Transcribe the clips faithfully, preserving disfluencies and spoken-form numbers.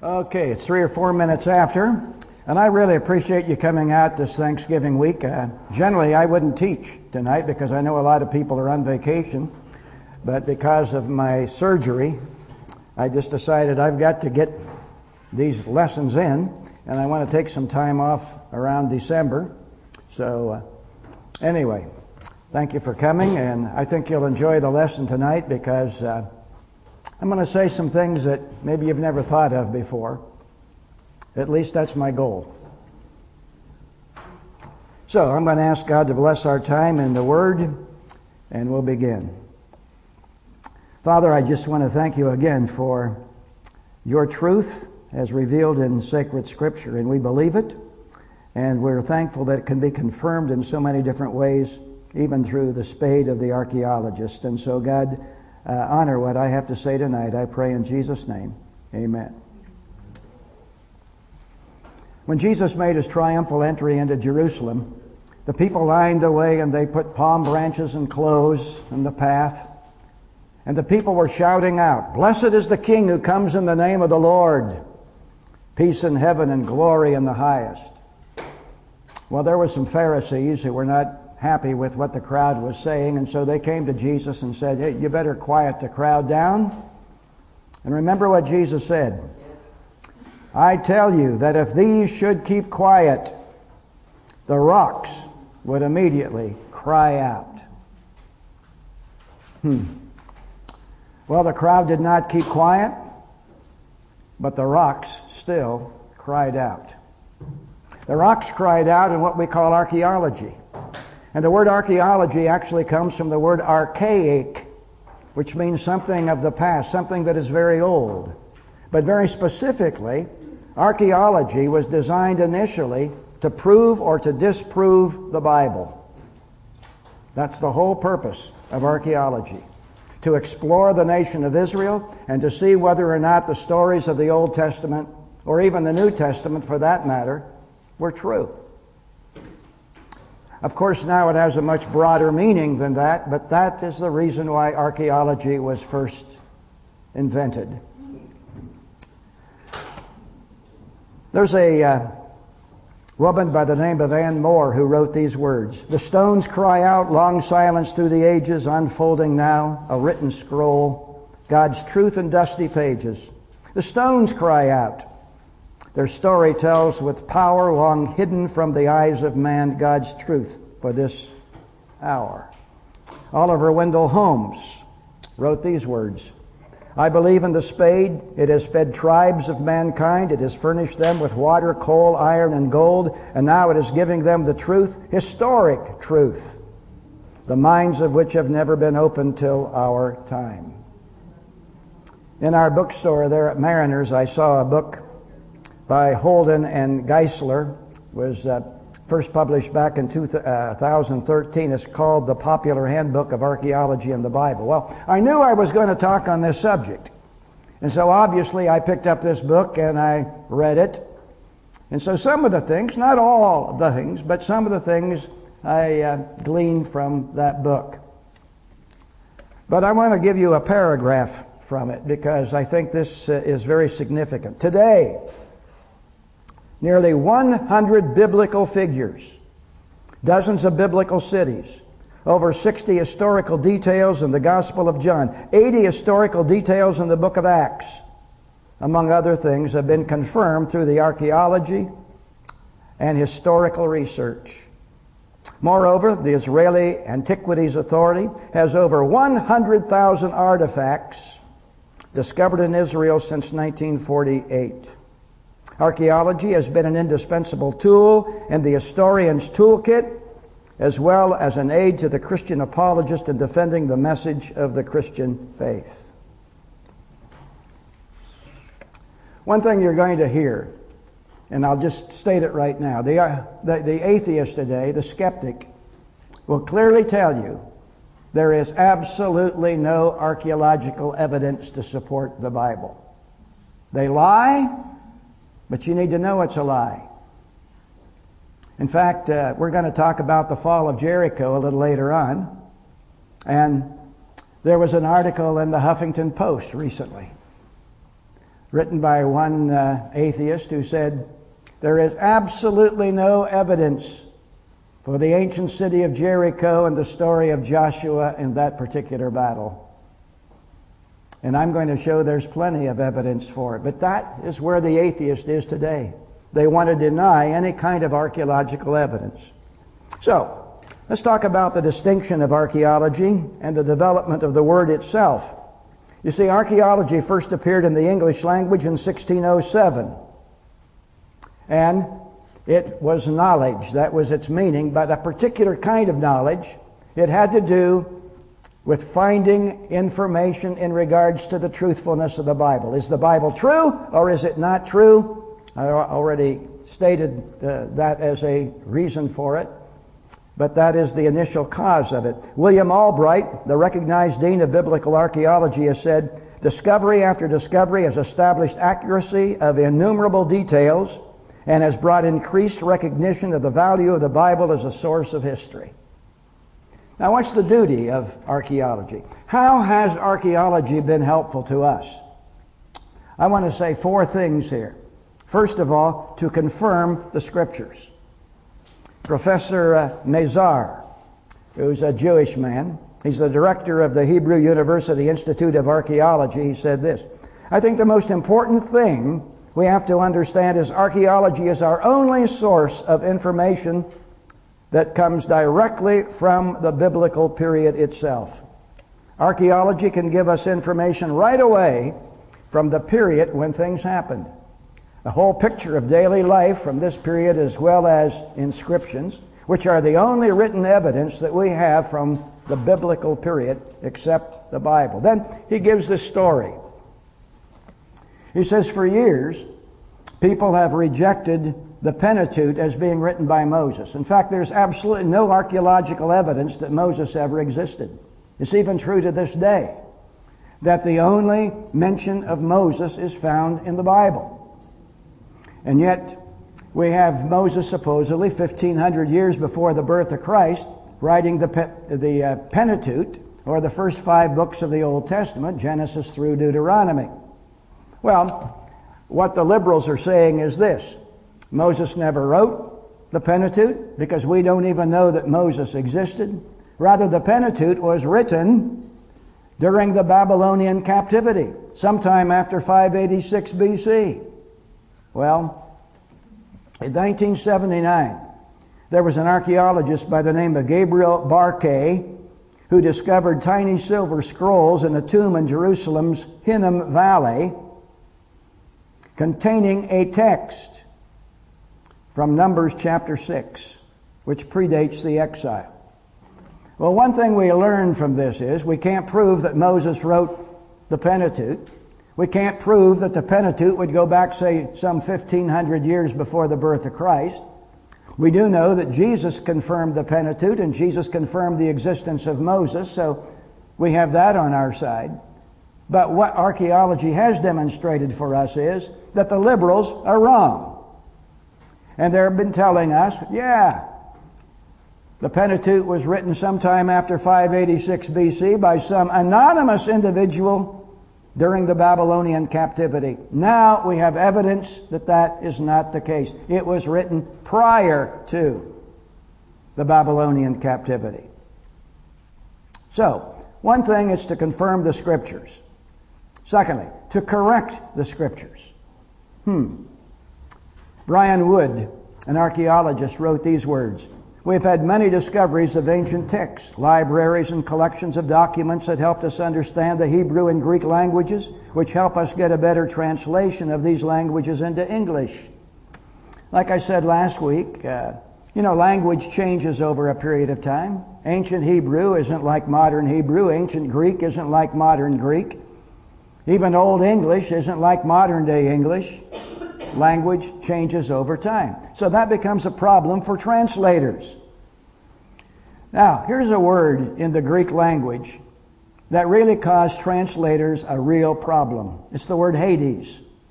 Okay, it's three or four minutes after, and I really appreciate you coming out this Thanksgiving week. Uh, generally, I wouldn't teach tonight because I know a lot of people are on vacation, but because of my surgery, I just decided I've got to get these lessons in, and I want to take some time off around December. So, uh, anyway, thank you for coming, and I think you'll enjoy the lesson tonight because uh, I'm going to say some things that maybe you've never thought of before. At least that's my goal. So I'm going to ask God to bless our time in the Word, and we'll begin. Father, I just want to thank you again for your truth as revealed in sacred Scripture, and we believe it, and we're thankful that it can be confirmed in so many different ways, even through the spade of the archaeologist. And so, God, Uh, honor what I have to say tonight. I pray in Jesus' name. Amen. When Jesus made his triumphal entry into Jerusalem, the people lined the way and they put palm branches and clothes in the path. And the people were shouting out, "Blessed is the King who comes in the name of the Lord. Peace in heaven and glory in the highest." Well, there were some Pharisees who were not happy with what the crowd was saying, and so they came to Jesus and said, "Hey, you better quiet the crowd down." And remember what Jesus said. "I tell you that if these should keep quiet, the rocks would immediately cry out." Hmm. Well, the crowd did not keep quiet, but the rocks still cried out. The rocks cried out in what we call archaeology. And the word archaeology actually comes from the word archaic, which means something of the past, something that is very old. But very specifically, archaeology was designed initially to prove or to disprove the Bible. That's the whole purpose of archaeology, to explore the nation of Israel and to see whether or not the stories of the Old Testament, or even the New Testament for that matter, were true. Of course, now it has a much broader meaning than that, but that is the reason why archaeology was first invented. There's a uh, woman by the name of Anne Moore who wrote these words: "The stones cry out, long silence through the ages, unfolding now, a written scroll, God's truth in dusty pages. The stones cry out. Their story tells with power long hidden from the eyes of man God's truth for this hour." Oliver Wendell Holmes wrote these words: "I believe in the spade. It has fed tribes of mankind. It has furnished them with water, coal, iron, and gold. And now it is giving them the truth, historic truth, the minds of which have never been opened till our time." In our bookstore there at Mariners, I saw a book by Holden and Geisler, was uh, first published back in two thousand thirteen. It's called The Popular Handbook of Archaeology in the Bible. Well, I knew I was going to talk on this subject, and so obviously I picked up this book and I read it. And so some of the things, not all of the things, but some of the things I uh, gleaned from that book. But I want to give you a paragraph from it because I think this uh, is very significant. Today, nearly one hundred biblical figures, dozens of biblical cities, over sixty historical details in the Gospel of John, eighty historical details in the book of Acts, among other things, have been confirmed through the archaeology and historical research. Moreover, the Israeli Antiquities Authority has over one hundred thousand artifacts discovered in Israel since nineteen forty-eight. Archaeology has been an indispensable tool in the historian's toolkit, as well as an aid to the Christian apologist in defending the message of the Christian faith. One thing you're going to hear, and I'll just state it right now, the, uh, the, the atheist today, the skeptic, will clearly tell you there is absolutely no archaeological evidence to support the Bible. They lie, but you need to know it's a lie. In fact, uh, we're going to talk about the fall of Jericho a little later on. And there was an article in the Huffington Post recently written by one uh, atheist who said, "There is absolutely no evidence for the ancient city of Jericho and the story of Joshua in that particular battle." And I'm going to show there's plenty of evidence for it. But that is where the atheist is today. They want to deny any kind of archaeological evidence. So, let's talk about the distinction of archaeology and the development of the word itself. You see, archaeology first appeared in the English language in sixteen oh seven. And it was knowledge. That was its meaning, but a particular kind of knowledge. It had to do with finding information in regards to the truthfulness of the Bible. Is the Bible true or is it not true? I already stated uh, that as a reason for it, but that is the initial cause of it. William Albright, the recognized dean of biblical archaeology, has said, "Discovery after discovery has established accuracy of innumerable details and has brought increased recognition of the value of the Bible as a source of history." Now, what's the duty of archaeology? How has archaeology been helpful to us? I want to say four things here. First of all, to confirm the Scriptures. Professor uh, Mazar, who's a Jewish man, he's the director of the Hebrew University Institute of Archaeology, he said this, "I think the most important thing we have to understand is archaeology is our only source of information that comes directly from the biblical period itself. Archaeology can give us information right away from the period when things happened. A whole picture of daily life from this period, as well as inscriptions, which are the only written evidence that we have from the biblical period except the Bible." Then he gives this story. He says, "For years, people have rejected the Pentateuch as being written by Moses. In fact, there's absolutely no archaeological evidence that Moses ever existed. It's even true to this day that the only mention of Moses is found in the Bible. And yet, we have Moses supposedly fifteen hundred years before the birth of Christ writing the, Pe- the uh, Pentateuch, or the first five books of the Old Testament, Genesis through Deuteronomy. Well, what the liberals are saying is this: Moses never wrote the Pentateuch because we don't even know that Moses existed. Rather, the Pentateuch was written during the Babylonian captivity, sometime after five eighty-six B C. Well, in nineteen seventy-nine, there was an archaeologist by the name of Gabriel Barkay who discovered tiny silver scrolls in a tomb in Jerusalem's Hinnom Valley containing a text from Numbers chapter six, which predates the exile. Well, one thing we learn from this is we can't prove that Moses wrote the Pentateuch. We can't prove that the Pentateuch would go back, say, some fifteen hundred years before the birth of Christ. We do know that Jesus confirmed the Pentateuch, and Jesus confirmed the existence of Moses, so we have that on our side. But what archaeology has demonstrated for us is that the liberals are wrong. And they've been telling us, yeah, the Pentateuch was written sometime after five eighty-six B C by some anonymous individual during the Babylonian captivity. Now we have evidence that that is not the case. It was written prior to the Babylonian captivity. So, one thing is to confirm the Scriptures. Secondly, to correct the Scriptures. Hmm. Brian Wood, an archaeologist, wrote these words: "We've had many discoveries of ancient texts, libraries and collections of documents that helped us understand the Hebrew and Greek languages, which help us get a better translation of these languages into English." Like I said last week, uh, you know, language changes over a period of time. Ancient Hebrew isn't like modern Hebrew. Ancient Greek isn't like modern Greek. Even Old English isn't like modern day English. Language changes over time. So that becomes a problem for translators. Now, here's a word in the Greek language that really caused translators a real problem. It's the word Hades.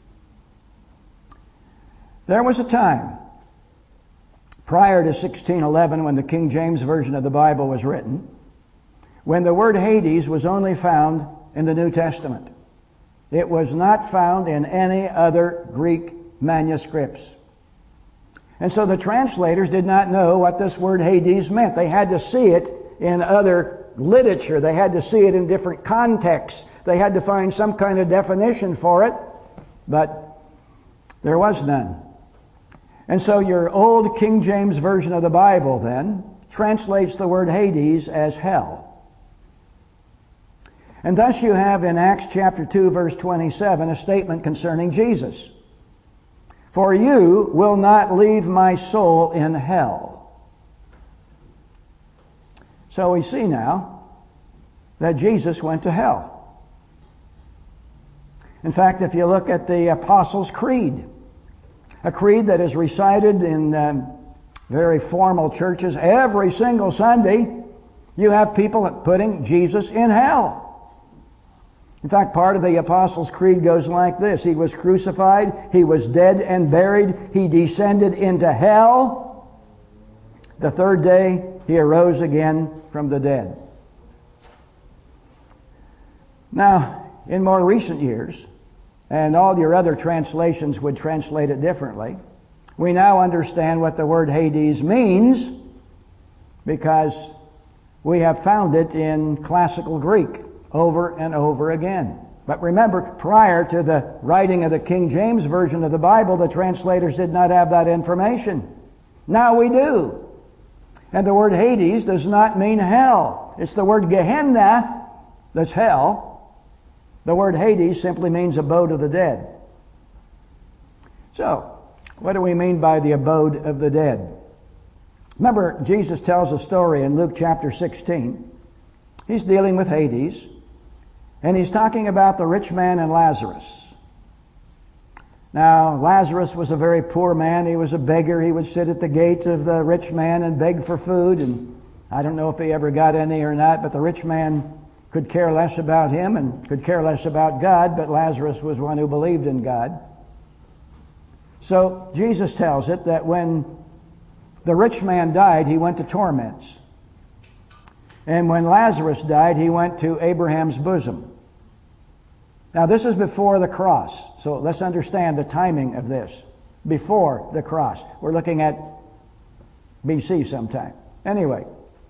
There was a time prior to sixteen eleven, when the King James Version of the Bible was written, when the word Hades was only found in the New Testament. It was not found in any other Greek manuscripts. And so the translators did not know what this word Hades meant. They had to see it in other literature. They had to see it in different contexts. They had to find some kind of definition for it, but there was none. And so your old King James Version of the Bible then translates the word Hades as hell. And thus you have in Acts chapter two, verse twenty-seven, a statement concerning Jesus. For you will not leave my soul in hell. So we see now that Jesus went to hell. In fact, if you look at the Apostles' Creed, a creed that is recited in um, very formal churches every single Sunday, you have people putting Jesus in hell. In fact, part of the Apostles' Creed goes like this. He was crucified, he was dead and buried, he descended into hell. The third day, he arose again from the dead. Now, in more recent years, and all your other translations would translate it differently, we now understand what the word Hades means because we have found it in classical Greek over and over again. But remember, prior to the writing of the King James Version of the Bible, the translators did not have that information. Now we do. And the word Hades does not mean hell. It's the word Gehenna that's hell. The word Hades simply means abode of the dead. So, what do we mean by the abode of the dead? Remember, Jesus tells a story in Luke chapter sixteen. He's dealing with Hades. And he's talking about the rich man and Lazarus. Now, Lazarus was a very poor man. He was a beggar. He would sit at the gate of the rich man and beg for food. And I don't know if he ever got any or not, but the rich man could care less about him and could care less about God, but Lazarus was one who believed in God. So Jesus tells it that when the rich man died, he went to torments. And when Lazarus died, he went to Abraham's bosom. Now, this is before the cross. So let's understand the timing of this. Before the cross. We're looking at B C sometime. Anyway,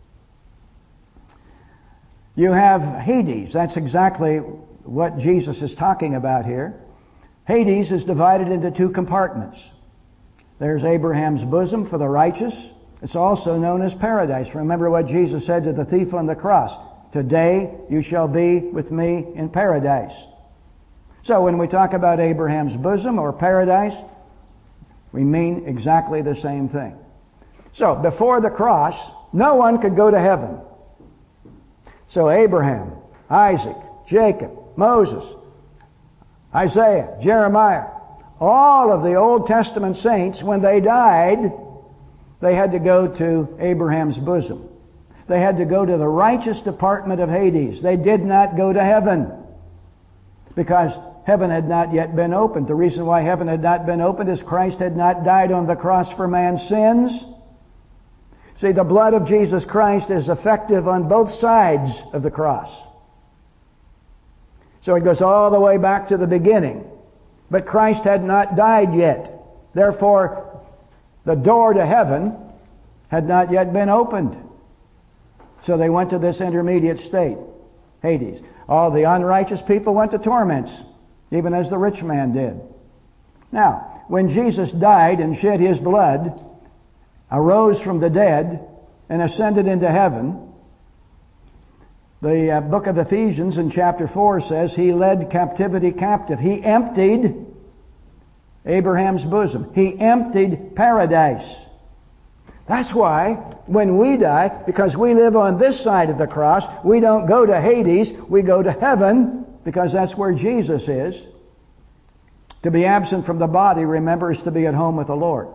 you have Hades. That's exactly what Jesus is talking about here. Hades is divided into two compartments. There's Abraham's bosom for the righteous. It's also known as paradise. Remember what Jesus said to the thief on the cross. Today you shall be with me in paradise. So when we talk about Abraham's bosom or paradise, we mean exactly the same thing. So before the cross, no one could go to heaven. So Abraham, Isaac, Jacob, Moses, Isaiah, Jeremiah, all of the Old Testament saints, when they died, they had to go to Abraham's bosom. They had to go to the righteous department of Hades. They did not go to heaven because heaven had not yet been opened. The reason why heaven had not been opened is Christ had not died on the cross for man's sins. See, the blood of Jesus Christ is effective on both sides of the cross. So it goes all the way back to the beginning. But Christ had not died yet. Therefore, the door to heaven had not yet been opened. So they went to this intermediate state, Hades. All the unrighteous people went to torments, even as the rich man did. Now, when Jesus died and shed his blood, arose from the dead, and ascended into heaven, the uh, book of Ephesians in chapter four says he led captivity captive. He emptied Abraham's bosom. He emptied paradise. That's why when we die, because we live on this side of the cross, we don't go to Hades, we go to heaven, because that's where Jesus is. To be absent from the body, remember, is to be at home with the Lord.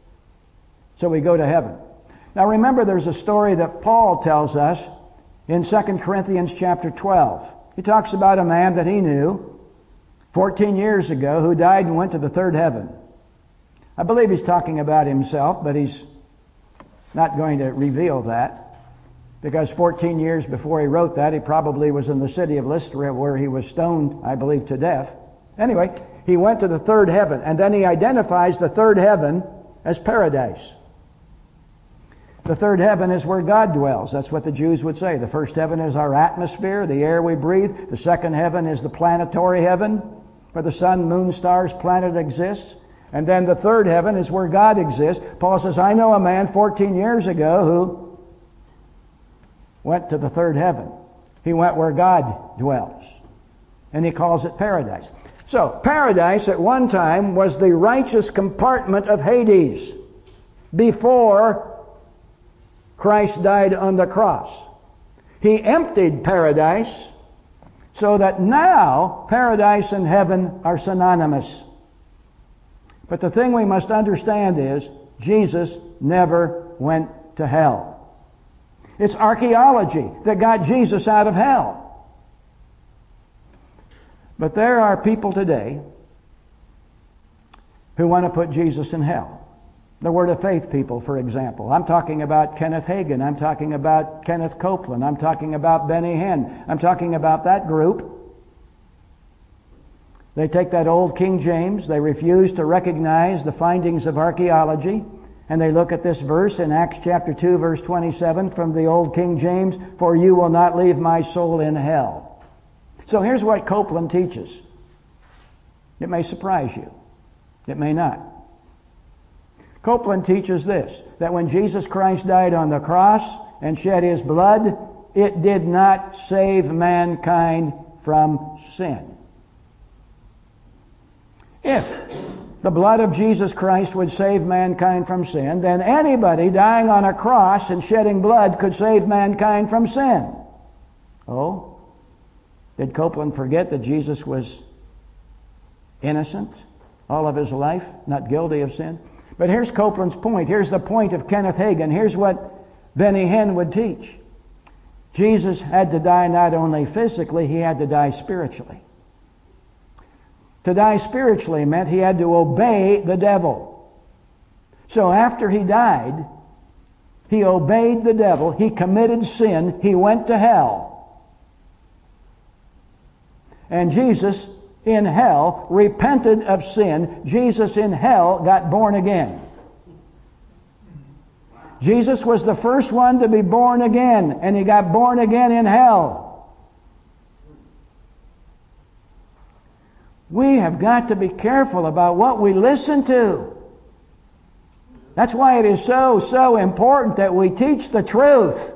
So we go to heaven. Now remember, there's a story that Paul tells us in Second Corinthians chapter twelve. He talks about a man that he knew fourteen years ago who died and went to the third heaven. I believe he's talking about himself, but he's not going to reveal that. because fourteen years before he wrote that, he probably was in the city of Lystra where he was stoned, I believe, to death. Anyway, he went to the third heaven, and then he identifies the third heaven as paradise. The third heaven is where God dwells. That's what the Jews would say. The first heaven is our atmosphere, the air we breathe. The second heaven is the planetary heaven, where the sun, moon, stars, planet exists. And then the third heaven is where God exists. Paul says, I know a man fourteen years ago who went to the third heaven. He went where God dwells. And he calls it paradise. So, paradise at one time was the righteous compartment of Hades before Christ died on the cross. He emptied paradise so that now paradise and heaven are synonymous. But the thing we must understand is Jesus never went to hell. It's archaeology that got Jesus out of hell. But there are people today who want to put Jesus in hell. The Word of Faith people, for example. I'm talking about Kenneth Hagin. I'm talking about Kenneth Copeland. I'm talking about Benny Hinn. I'm talking about that group. They take that old King James. They refuse to recognize the findings of archaeology. And they look at this verse in Acts chapter two, verse twenty-seven from the old King James, for you will not leave my soul in hell. So here's what Copeland teaches. It may surprise you. It may not. Copeland teaches this, that when Jesus Christ died on the cross and shed his blood, it did not save mankind from sin. If the blood of Jesus Christ would save mankind from sin, then anybody dying on a cross and shedding blood could save mankind from sin. Oh? Did Copeland forget that Jesus was innocent all of his life, not guilty of sin? But here's Copeland's point. Here's the point of Kenneth Hagin. Here's what Benny Hinn would teach. Jesus had to die not only physically, he had to die spiritually. To die spiritually meant he had to obey the devil. So after he died, he obeyed the devil, he committed sin, he went to hell. And Jesus in hell repented of sin. Jesus in hell got born again. Jesus was the first one to be born again, and he got born again in hell. We have got to be careful about what we listen to. That's why it is so, so important that we teach the truth.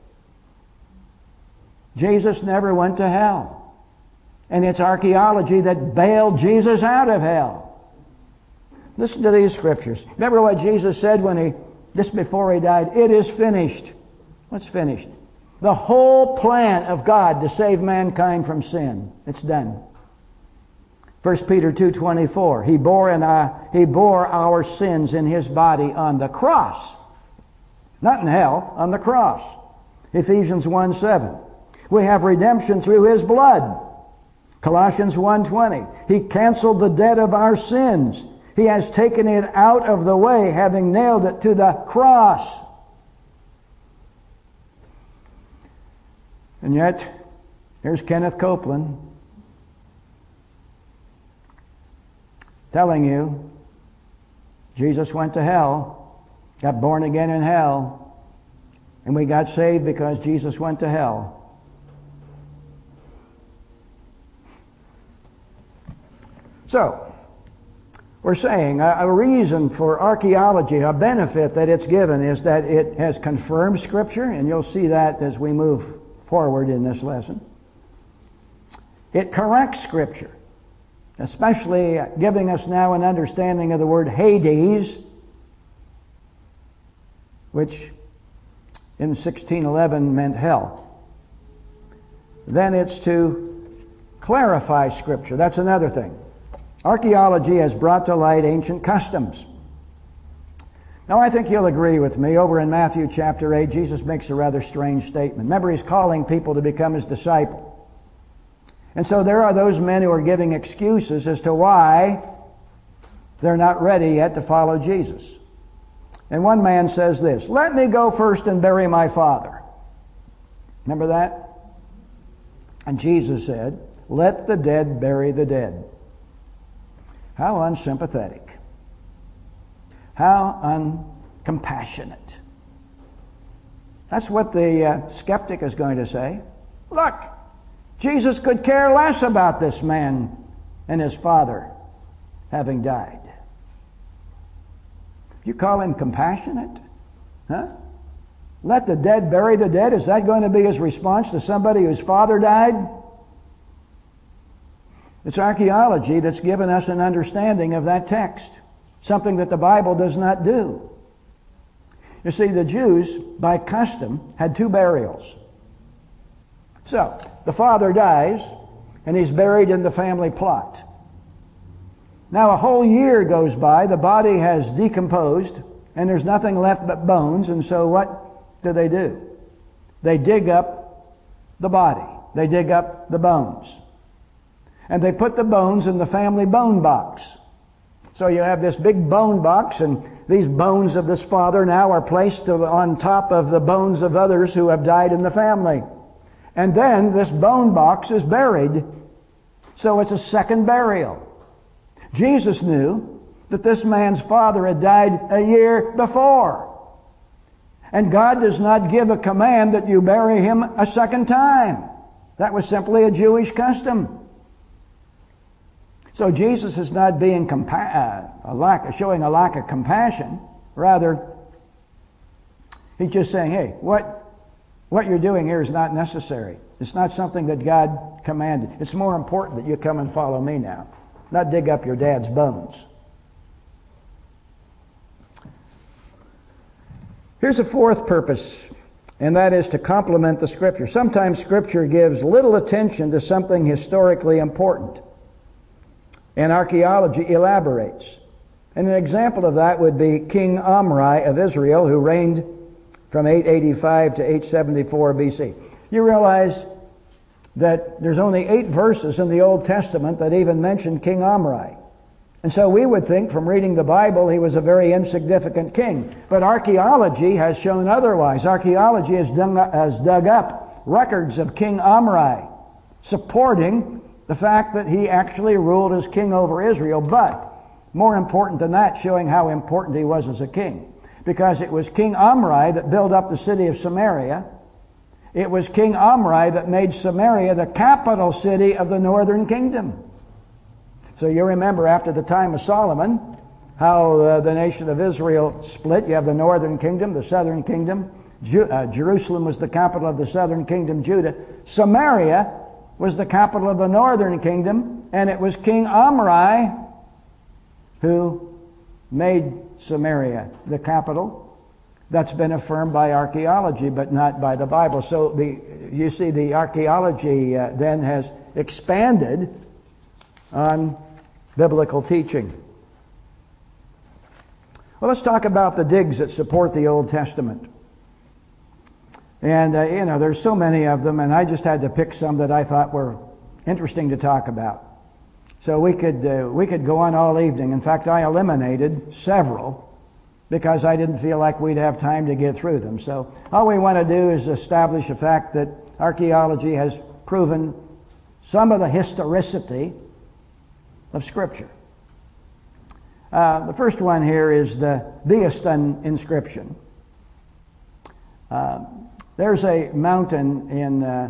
Jesus never went to hell. And it's archaeology that bailed Jesus out of hell. Listen to these scriptures. Remember what Jesus said when he, just before he died, it is finished. What's finished? The whole plan of God to save mankind from sin. It's done. First Peter two twenty-four. He bore in our, he bore our sins in his body on the cross. Not in hell, on the cross. Ephesians one seven. We have redemption through his blood. Colossians one twenty. He canceled the debt of our sins. He has taken it out of the way, having nailed it to the cross. And yet, here's Kenneth Copeland telling you Jesus went to hell, got born again in hell, and we got saved because Jesus went to hell. So, we're saying a, a reason for archaeology, a benefit that it's given, is that it has confirmed Scripture, and you'll see that as we move forward in this lesson. It corrects Scripture, especially giving us now an understanding of the word Hades, which in sixteen eleven meant hell. Then it's to clarify Scripture. That's another thing. Archaeology has brought to light ancient customs. Now, I think you'll agree with me. Over in Matthew chapter eight, Jesus makes a rather strange statement. Remember, he's calling people to become his disciple. And so there are those men who are giving excuses as to why they're not ready yet to follow Jesus. And one man says this, "Let me go first and bury my father." Remember that? And Jesus said, let the dead bury the dead. How unsympathetic. How uncompassionate. That's what the uh, skeptic is going to say. Look, Jesus could care less about this man and his father having died. You call him compassionate? Huh? Let the dead bury the dead? Is that going to be his response to somebody whose father died? It's archaeology that's given us an understanding of that text, something that the Bible does not do. You see, the Jews, by custom, had two burials. So, the father dies, and he's buried in the family plot. Now, a whole year goes by, the body has decomposed, and there's nothing left but bones, and so what do they do? They dig up the body. They dig up the bones. And they put the bones in the family bone box. So you have this big bone box, and these bones of this father now are placed on top of the bones of others who have died in the family. And then this bone box is buried. So it's a second burial. Jesus knew that this man's father had died a year before. And God does not give a command that you bury him a second time. That was simply a Jewish custom. So Jesus is not being compa- uh, a lack of, showing a lack of compassion. Rather, he's just saying, hey, what what you're doing here is not necessary. It's not something that God commanded. It's more important that you come and follow me now, not dig up your dad's bones. Here's a fourth purpose, and that is to complement the Scripture. Sometimes Scripture gives little attention to something historically important, and archaeology elaborates. And an example of that would be King Omri of Israel, who reigned from eight eighty-five to eight seventy-four B C. You realize that there's only eight verses in the Old Testament that even mention King Omri. And so we would think from reading the Bible he was a very insignificant king. But archaeology has shown otherwise. Archaeology has dug, has dug up records of King Omri, supporting the fact that he actually ruled as king over Israel. But more important than that, showing how important he was as a king. Because it was King Omri that built up the city of Samaria. It was King Omri that made Samaria the capital city of the northern kingdom. So you remember after the time of Solomon, how uh, the nation of Israel split. You have the northern kingdom, the southern kingdom. Ju- uh, Jerusalem was the capital of the southern kingdom, Judah. Samaria was the capital of the northern kingdom, and it was King Omri who made Samaria the capital. That's been affirmed by archaeology, but not by the Bible. So the you see, the archaeology uh, then has expanded on biblical teaching. Well, let's talk about the digs that support the Old Testament. And, uh, you know, there's so many of them, and I just had to pick some that I thought were interesting to talk about. So we could uh, we could go on all evening. In fact, I eliminated several because I didn't feel like we'd have time to get through them. So all we want to do is establish the fact that archaeology has proven some of the historicity of Scripture. Uh, the first one here is the Behistun inscription. Uh, there's a mountain in uh,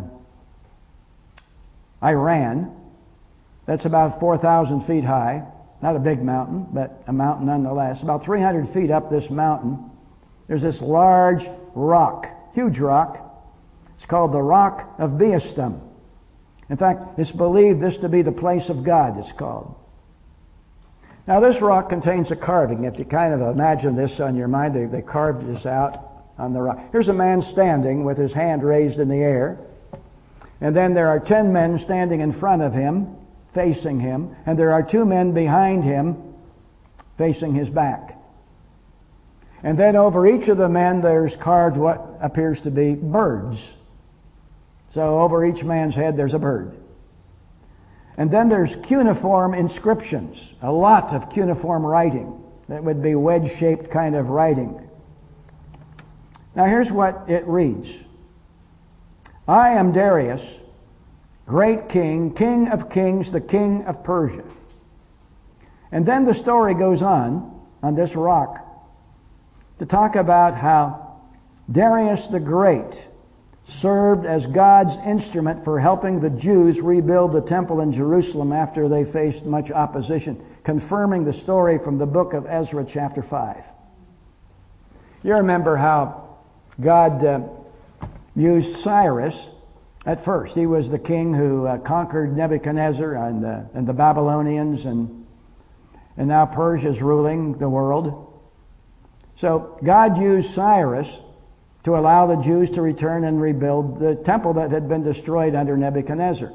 Iran that's about four thousand feet high. Not a big mountain, but a mountain nonetheless. About three hundred feet up this mountain, there's this large rock, huge rock. It's called the Rock of Behistun. In fact, it's believed this to be the place of God, it's called. Now, this rock contains a carving. If you kind of imagine this on your mind, they, they carved this out on the rock. Here's a man standing with his hand raised in the air. And then there are ten men standing in front of him, facing him. And there are two men behind him, facing his back. And then over each of the men, there's carved what appears to be birds. So over each man's head, there's a bird. And then there's cuneiform inscriptions, a lot of cuneiform writing. That would be wedge-shaped kind of writing. Now here's what it reads. I am Darius, great king, king of kings, the king of Persia. And then the story goes on, on this rock, to talk about how Darius the Great served as God's instrument for helping the Jews rebuild the temple in Jerusalem after they faced much opposition, confirming the story from the book of Ezra chapter five. You remember how God uh, used Cyrus at first. He was the king who uh, conquered Nebuchadnezzar and, uh, and the Babylonians, and, and now Persia's ruling the world. So God used Cyrus to allow the Jews to return and rebuild the temple that had been destroyed under Nebuchadnezzar.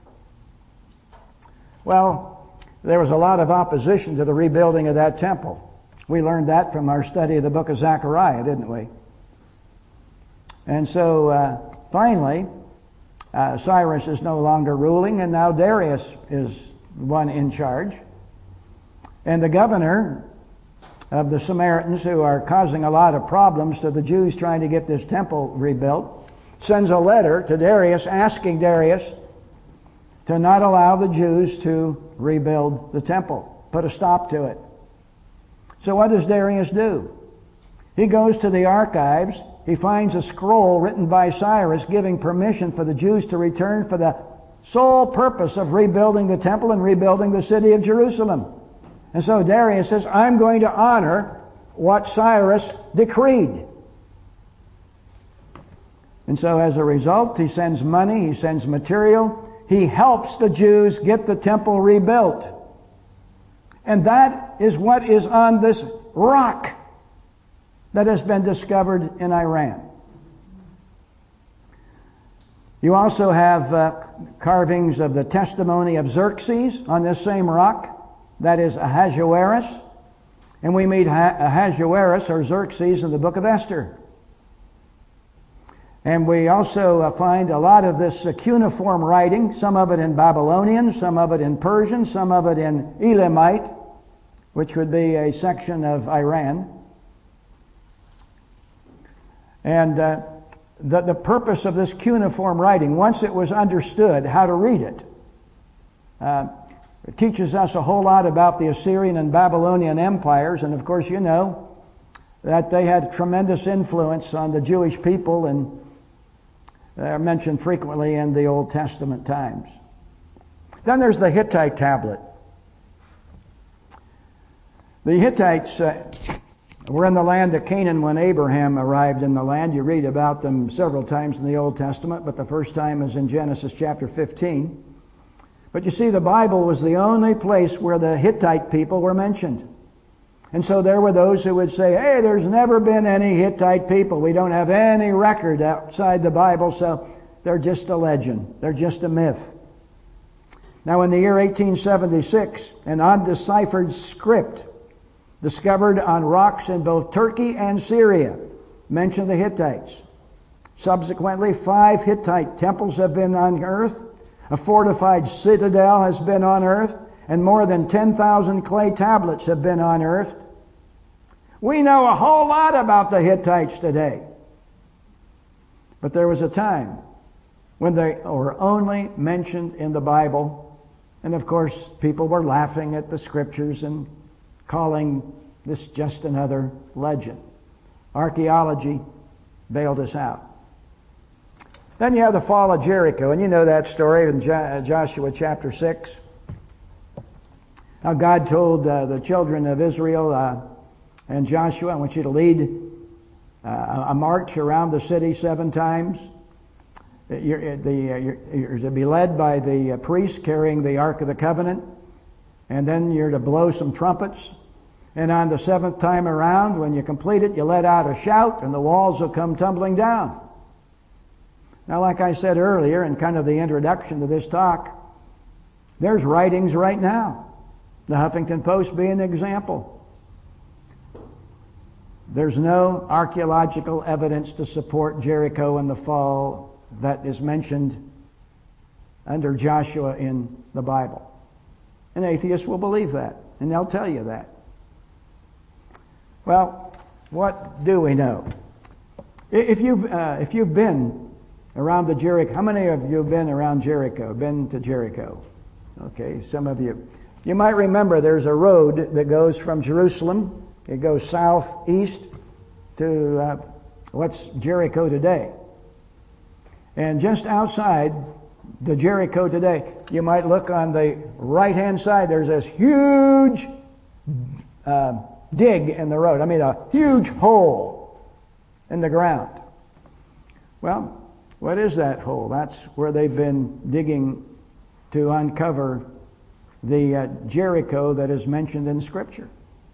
Well, there was a lot of opposition to the rebuilding of that temple. We learned that from our study of the book of Zechariah, didn't we? And so uh, finally, uh, Cyrus is no longer ruling, and now Darius is one in charge. And the governor of the Samaritans, who are causing a lot of problems to the Jews trying to get this temple rebuilt, sends a letter to Darius asking Darius to not allow the Jews to rebuild the temple, put a stop to it. So what does Darius do? He goes to the archives. He finds a scroll written by Cyrus giving permission for the Jews to return for the sole purpose of rebuilding the temple and rebuilding the city of Jerusalem. And so Darius says, I'm going to honor what Cyrus decreed. And so as a result, he sends money, he sends material, he helps the Jews get the temple rebuilt. And that is what is on this rock that has been discovered in Iran. You also have uh, carvings of the testimony of Xerxes on this same rock. That is Ahasuerus. And we meet Ahasuerus or Xerxes in the book of Esther. And we also uh, find a lot of this uh, cuneiform writing, some of it in Babylonian, some of it in Persian, some of it in Elamite, which would be a section of Iran. And uh, the, the purpose of this cuneiform writing, once it was understood how to read it, uh, it teaches us a whole lot about the Assyrian and Babylonian empires, and of course you know that they had tremendous influence on the Jewish people, and they're mentioned frequently in the Old Testament times. Then there's the Hittite tablet. The Hittites uh, were in the land of Canaan when Abraham arrived in the land. You read about them several times in the Old Testament, but the first time is in Genesis chapter fifteen. But you see, the Bible was the only place where the Hittite people were mentioned. And so there were those who would say, hey, there's never been any Hittite people. We don't have any record outside the Bible, so they're just a legend. They're just a myth. Now, in the year eighteen seventy-six, an undeciphered script discovered on rocks in both Turkey and Syria mentioned the Hittites. Subsequently, five Hittite temples have been unearthed. A fortified citadel has been unearthed, and more than ten thousand clay tablets have been unearthed. We know a whole lot about the Hittites today. But there was a time when they were only mentioned in the Bible, and of course people were laughing at the scriptures and calling this just another legend. Archaeology bailed us out. Then you have the fall of Jericho, and you know that story in Joshua chapter six. Now God told uh, the children of Israel uh, and Joshua, I want you to lead uh, a march around the city seven times. You're, the, you're, you're to be led by the uh, priest carrying the Ark of the Covenant, and then you're to blow some trumpets. And on the seventh time around, when you complete it, you let out a shout, and the walls will come tumbling down. Now, like I said earlier in kind of the introduction to this talk, there's writings right now. The Huffington Post being an example. There's no archaeological evidence to support Jericho and the fall that is mentioned under Joshua in the Bible. And atheists will believe that, and they'll tell you that. Well, what do we know? If you've, uh, if you've been around the Jericho. How many of you have been around Jericho? Been to Jericho? Okay, some of you. You might remember there's a road that goes from Jerusalem. It goes southeast to uh, what's Jericho today. And just outside the Jericho today, you might look on the right-hand side. There's this huge uh, dig in the road. I mean, a huge hole in the ground. Well, what is that hole? That's where they've been digging to uncover the uh, Jericho that is mentioned in Scripture.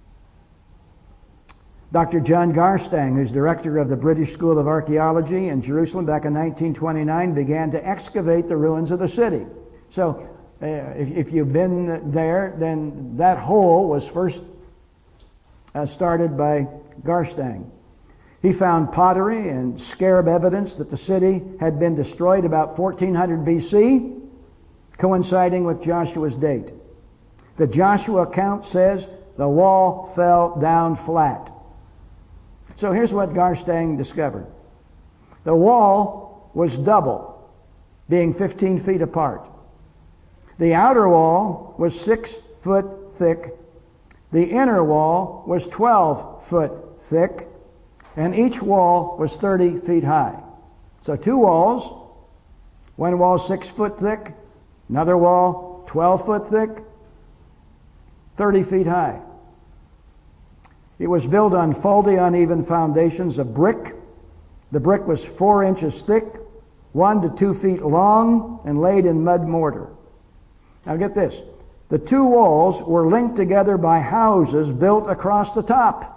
Doctor John Garstang, who's director of the British School of Archaeology in Jerusalem back in nineteen twenty-nine, began to excavate the ruins of the city. So uh, if, if you've been there, then that hole was first uh, started by Garstang. He found pottery and scarab evidence that the city had been destroyed about fourteen hundred B C, coinciding with Joshua's date. The Joshua account says the wall fell down flat. So here's what Garstang discovered. The wall was double, being fifteen feet apart. The outer wall was six foot thick. The inner wall was twelve foot thick. And each wall was thirty feet high. So two walls, one wall six foot thick, another wall twelve foot thick, thirty feet high. It was built on faulty, uneven foundations of brick. The brick was four inches thick, one to two feet long, and laid in mud mortar. Now get this. The two walls were linked together by houses built across the top,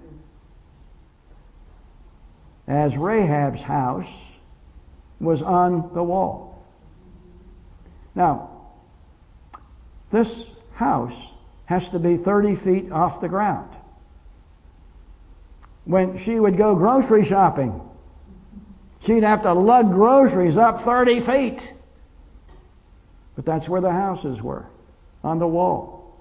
as Rahab's house was on the wall. Now, this house has to be thirty feet off the ground. When she would go grocery shopping, she'd have to lug groceries up thirty feet. But that's where the houses were, on the wall.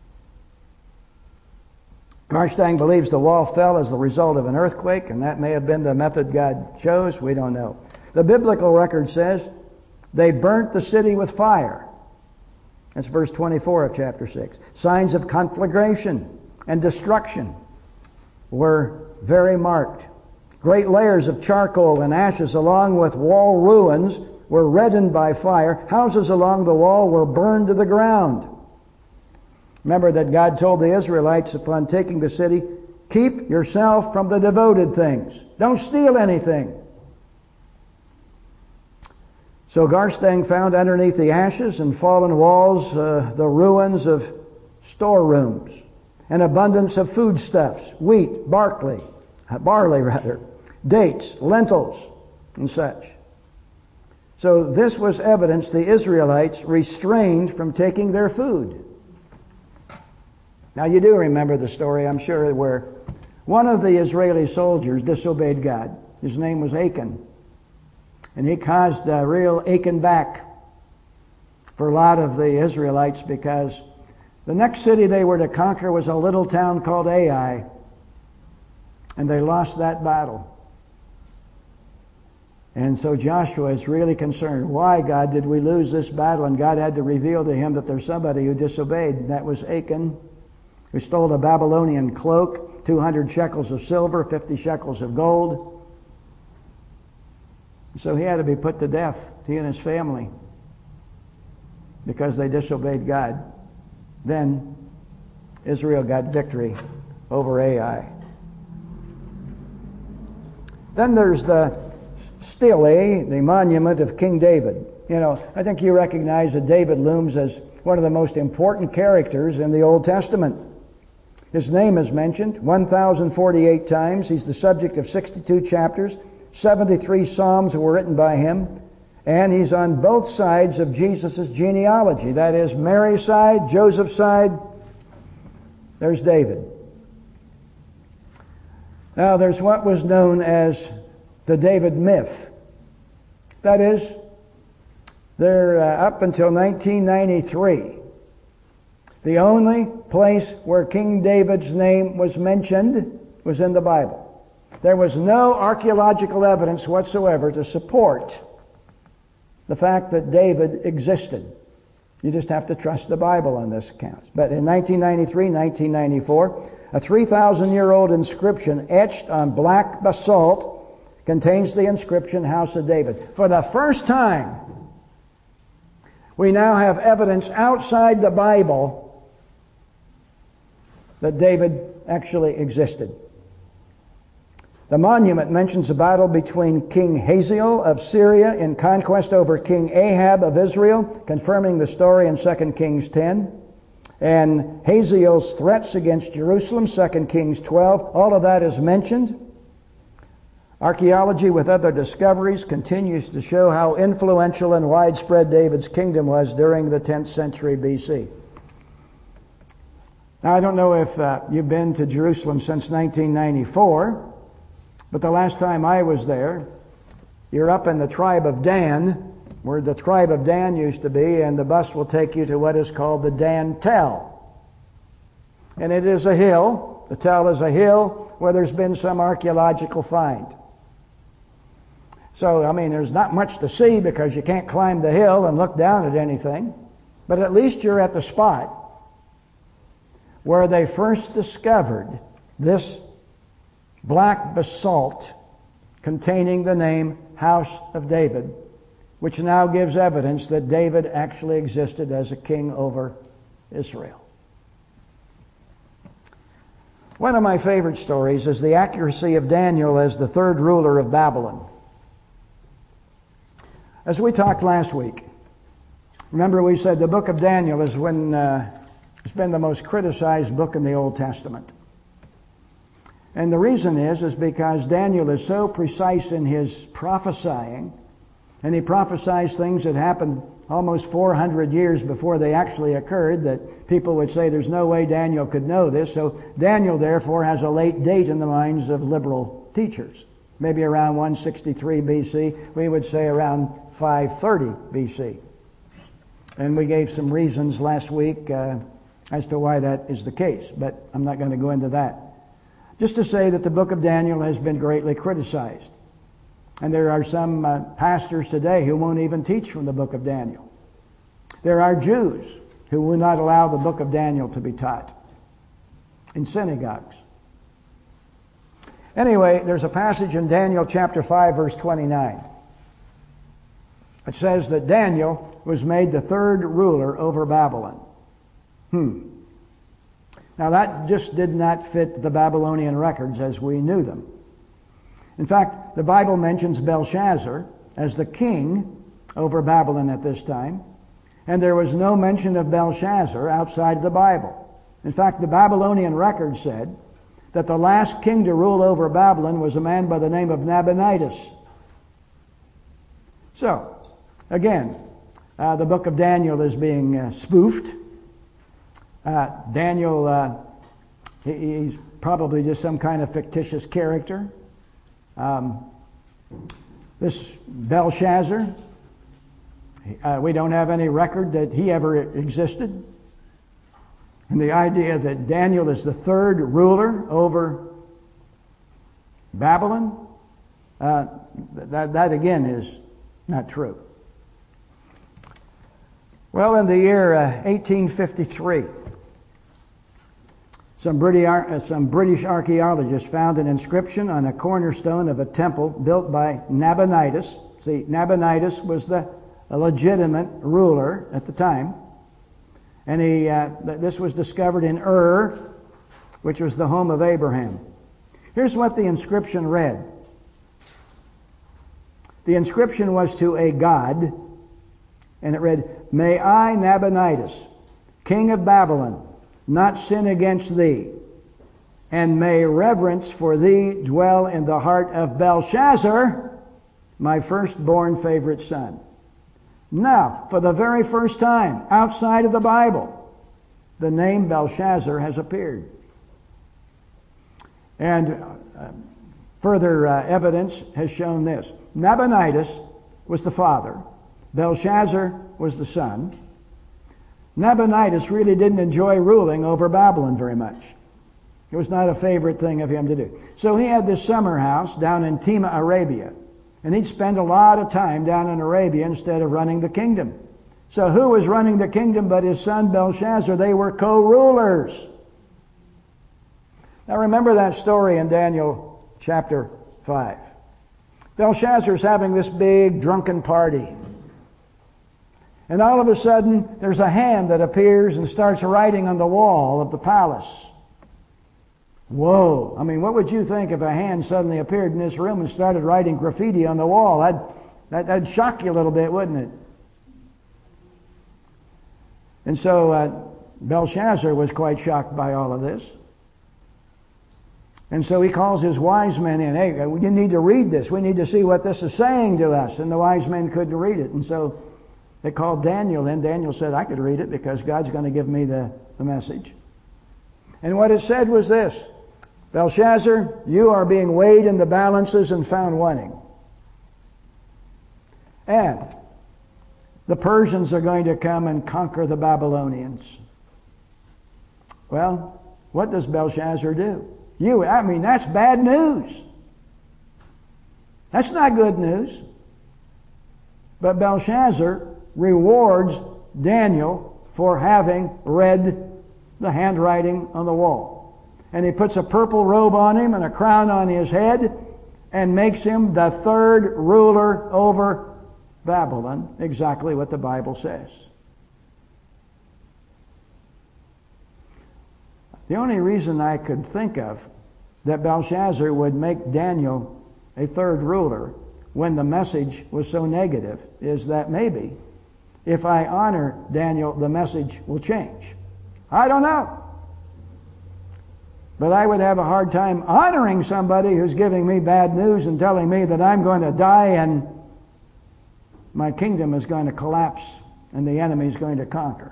Garstang believes the wall fell as the result of an earthquake, and that may have been the method God chose. We don't know. The biblical record says they burnt the city with fire. That's verse twenty-four of chapter six. Signs of conflagration and destruction were very marked. Great layers of charcoal and ashes along with wall ruins were reddened by fire. Houses along the wall were burned to the ground. Remember that God told the Israelites upon taking the city, keep yourself from the devoted things. Don't steal anything. So Garstang found underneath the ashes and fallen walls uh, the ruins of storerooms, an abundance of foodstuffs, wheat, barley, barley rather, dates, lentils, and such. So this was evidence the Israelites restrained from taking their food. Now you do remember the story, I'm sure, where one of the Israeli soldiers disobeyed God. His name was Achan. And he caused a real aching back for a lot of the Israelites, because the next city they were to conquer was a little town called Ai. And they lost that battle. And so Joshua is really concerned. Why, God, did we lose this battle? And God had to reveal to him that there's somebody who disobeyed. And that was Achan, who stole a Babylonian cloak, two hundred shekels of silver, fifty shekels of gold. So he had to be put to death, he and his family, because they disobeyed God. Then Israel got victory over Ai. Then there's the stele, the monument of King David. You know, I think you recognize that David looms as one of the most important characters in the Old Testament. His name is mentioned one thousand forty-eight times. He's the subject of sixty-two chapters. seventy-three psalms were written by him. And he's on both sides of Jesus' genealogy. That is, Mary's side, Joseph's side. There's David. Now, there's what was known as the David myth. That is, there uh, up until nineteen ninety-three, the only place where King David's name was mentioned was in the Bible. There was no archaeological evidence whatsoever to support the fact that David existed. You just have to trust the Bible on this account. But in nineteen ninety-three, nineteen ninety-four, a three thousand year old inscription etched on black basalt contains the inscription House of David. For the first time, we now have evidence outside the Bible that David actually existed. The monument mentions a battle between King Hazael of Syria in conquest over King Ahab of Israel, confirming the story in Second Kings ten, and Hazael's threats against Jerusalem, Second Kings twelve. All of that is mentioned. Archaeology with other discoveries continues to show how influential and widespread David's kingdom was during the tenth century B C. Now, I don't know if uh, you've been to Jerusalem since nineteen ninety-four, but the last time I was there, you're up in the tribe of Dan, where the tribe of Dan used to be, and the bus will take you to what is called the Dan Tell. And it is a hill. The Tell is a hill where there's been some archaeological find. So, I mean, there's not much to see because you can't climb the hill and look down at anything, but at least you're at the spot where they first discovered this black basalt containing the name House of David, which now gives evidence that David actually existed as a king over Israel. One of my favorite stories is the accuracy of Daniel as the third ruler of Babylon. As we talked last week, remember we said the book of Daniel is when uh, it's been the most criticized book in the Old Testament. And the reason is, is because Daniel is so precise in his prophesying, and he prophesies things that happened almost four hundred years before they actually occurred, that people would say there's no way Daniel could know this. So Daniel, therefore, has a late date in the minds of liberal teachers. Maybe around one sixty-three B C, we would say around five thirty B C. And we gave some reasons last week uh, as to why that is the case, but I'm not going to go into that. Just to say that the book of Daniel has been greatly criticized. And there are some uh, pastors today who won't even teach from the book of Daniel. There are Jews who will not allow the book of Daniel to be taught in synagogues. Anyway, there's a passage in Daniel chapter five, verse twenty-nine. It says that Daniel was made the third ruler over Babylon. Hmm. Now that just did not fit the Babylonian records as we knew them. In fact, the Bible mentions Belshazzar as the king over Babylon at this time, and there was no mention of Belshazzar outside the Bible. In fact, the Babylonian record said that the last king to rule over Babylon was a man by the name of Nabonidus. So, again, uh, the book of Daniel is being uh, spoofed. Uh, Daniel, uh, he, he's probably just some kind of fictitious character. Um, this Belshazzar, uh, we don't have any record that he ever existed. And the idea that Daniel is the third ruler over Babylon, uh, that, that again is not true. Well, in the year uh, eighteen fifty-three, some British, uh, some British archaeologists found an inscription on a cornerstone of a temple built by Nabonidus. See, Nabonidus was the a legitimate ruler at the time. And he, uh, this was discovered in Ur, which was the home of Abraham. Here's what the inscription read. The inscription was to a god, and it read, "May I, Nabonidus, king of Babylon, not sin against thee, and may reverence for thee dwell in the heart of Belshazzar, my firstborn favorite son." Now, for the very first time outside of the Bible, the name Belshazzar has appeared. And uh, further uh, evidence has shown this. Nabonidus was the father. Belshazzar was the son. Nabonidus really didn't enjoy ruling over Babylon very much. It was not a favorite thing of him to do. So he had this summer house down in Tema, Arabia. And he'd spend a lot of time down in Arabia instead of running the kingdom. So who was running the kingdom but his son Belshazzar? They were co-rulers. Now remember that story in Daniel chapter five. Belshazzar's having this big drunken party. And all of a sudden, there's a hand that appears and starts writing on the wall of the palace. Whoa. I mean, what would you think if a hand suddenly appeared in this room and started writing graffiti on the wall? That'd, that, that'd shock you a little bit, wouldn't it? And so uh, Belshazzar was quite shocked by all of this. And so he calls his wise men in. Hey, you need to read this. We need to see what this is saying to us. And the wise men couldn't read it. And so they called Daniel in. Daniel said, I could read it because God's going to give me the, the message. And what it said was this: Belshazzar, you are being weighed in the balances and found wanting. And the Persians are going to come and conquer the Babylonians. Well, what does Belshazzar do? You, I mean, that's bad news. That's not good news. But Belshazzar rewards Daniel for having read the handwriting on the wall. And he puts a purple robe on him and a crown on his head and makes him the third ruler over Babylon, exactly what the Bible says. The only reason I could think of that Belshazzar would make Daniel a third ruler when the message was so negative is that maybe if I honor Daniel, the message will change. I don't know. But I would have a hard time honoring somebody who's giving me bad news and telling me that I'm going to die and my kingdom is going to collapse and the enemy is going to conquer.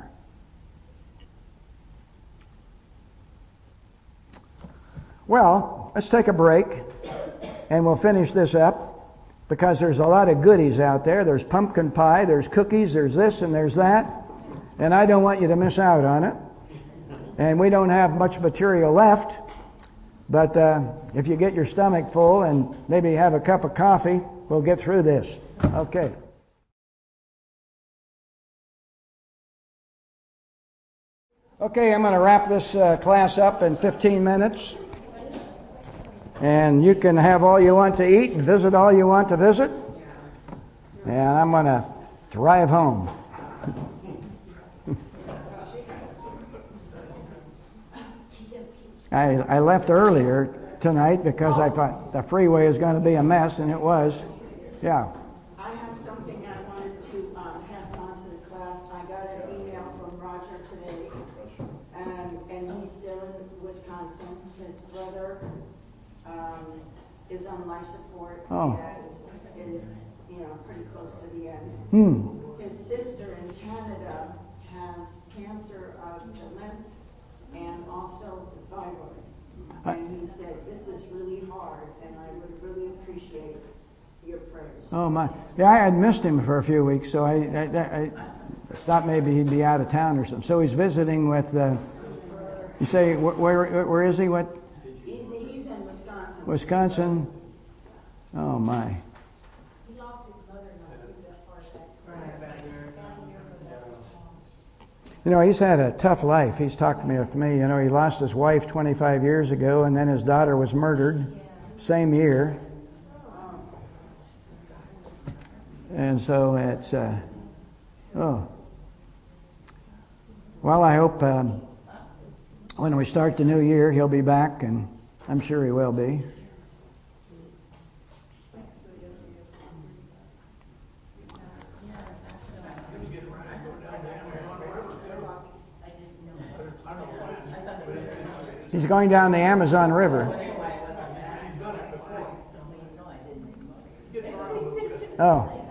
Well, let's take a break and we'll finish this up because there's a lot of goodies out there. There's pumpkin pie, there's cookies, there's this and there's that. And I don't want you to miss out on it. And we don't have much material left. But uh, if you get your stomach full and maybe have a cup of coffee, we'll get through this. Okay. Okay, I'm going to wrap this uh, class up in fifteen minutes. And you can have all you want to eat and visit all you want to visit. And I'm going to drive home. I, I left earlier tonight because I thought the freeway is going to be a mess, and it was. Yeah. I have something I wanted to um, pass on to the class. I got an email from Roger today, um, and he's still in Wisconsin. His brother um, is on life support Oh. and is, you know, pretty close to the end. Hmm. His sister in Canada has cancer of the lymph and also the thyroid. And he said, this is really hard, and I would really appreciate your prayers. Oh, my. Yeah, I had missed him for a few weeks, so I, I, I thought maybe he'd be out of town or something. So he's visiting with, uh, you say, where, where, where is he? What? He's, he's in Wisconsin. Wisconsin? Oh, my. He lost his mother not too that far back. You know, he's had a tough life. He's talked to me with me. You know, he lost his wife twenty-five years ago, and then his daughter was murdered same year. And so it's, uh, oh. Well, I hope um, when we start the new year, he'll be back, and I'm sure he will be. He's going down the Amazon River. Oh.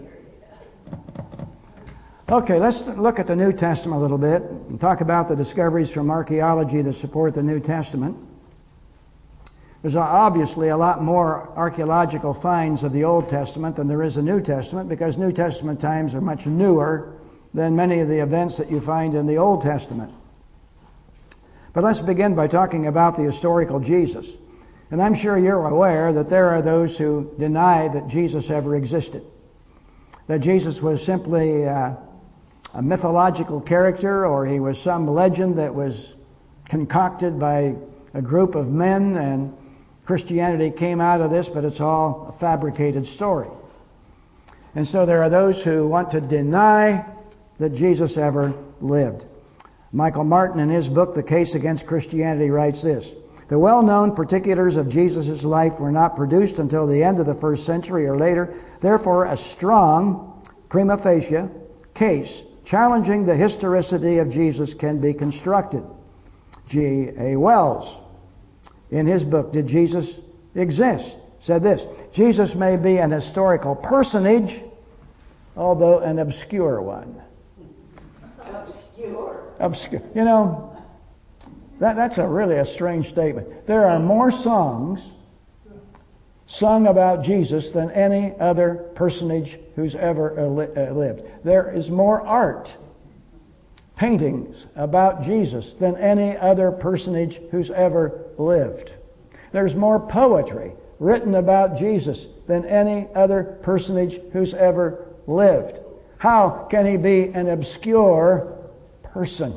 Okay, let's look at the New Testament a little bit and talk about the discoveries from archaeology that support the New Testament. There's obviously a lot more archaeological finds of the Old Testament than there is the New Testament because New Testament times are much newer than many of the events that you find in the Old Testament. But let's begin by talking about the historical Jesus. And I'm sure you're aware that there are those who deny that Jesus ever existed, that Jesus was simply uh, a mythological character, or he was some legend that was concocted by a group of men, and Christianity came out of this, but it's all a fabricated story. And so there are those who want to deny that Jesus ever lived. Michael Martin, in his book, The Case Against Christianity, writes this: the well-known particulars of Jesus' life were not produced until the end of the first century or later. Therefore, a strong prima facie case challenging the historicity of Jesus can be constructed. G A Wells, in his book, Did Jesus Exist?, said this: Jesus may be an historical personage, although an obscure one. Obscure. Obscure. You know, that, that's a really a strange statement. There are more songs sung about Jesus than any other personage who's ever uh, li- uh, lived. There is more art, paintings about Jesus than any other personage who's ever lived. There's more poetry written about Jesus than any other personage who's ever lived. How can he be an obscure person?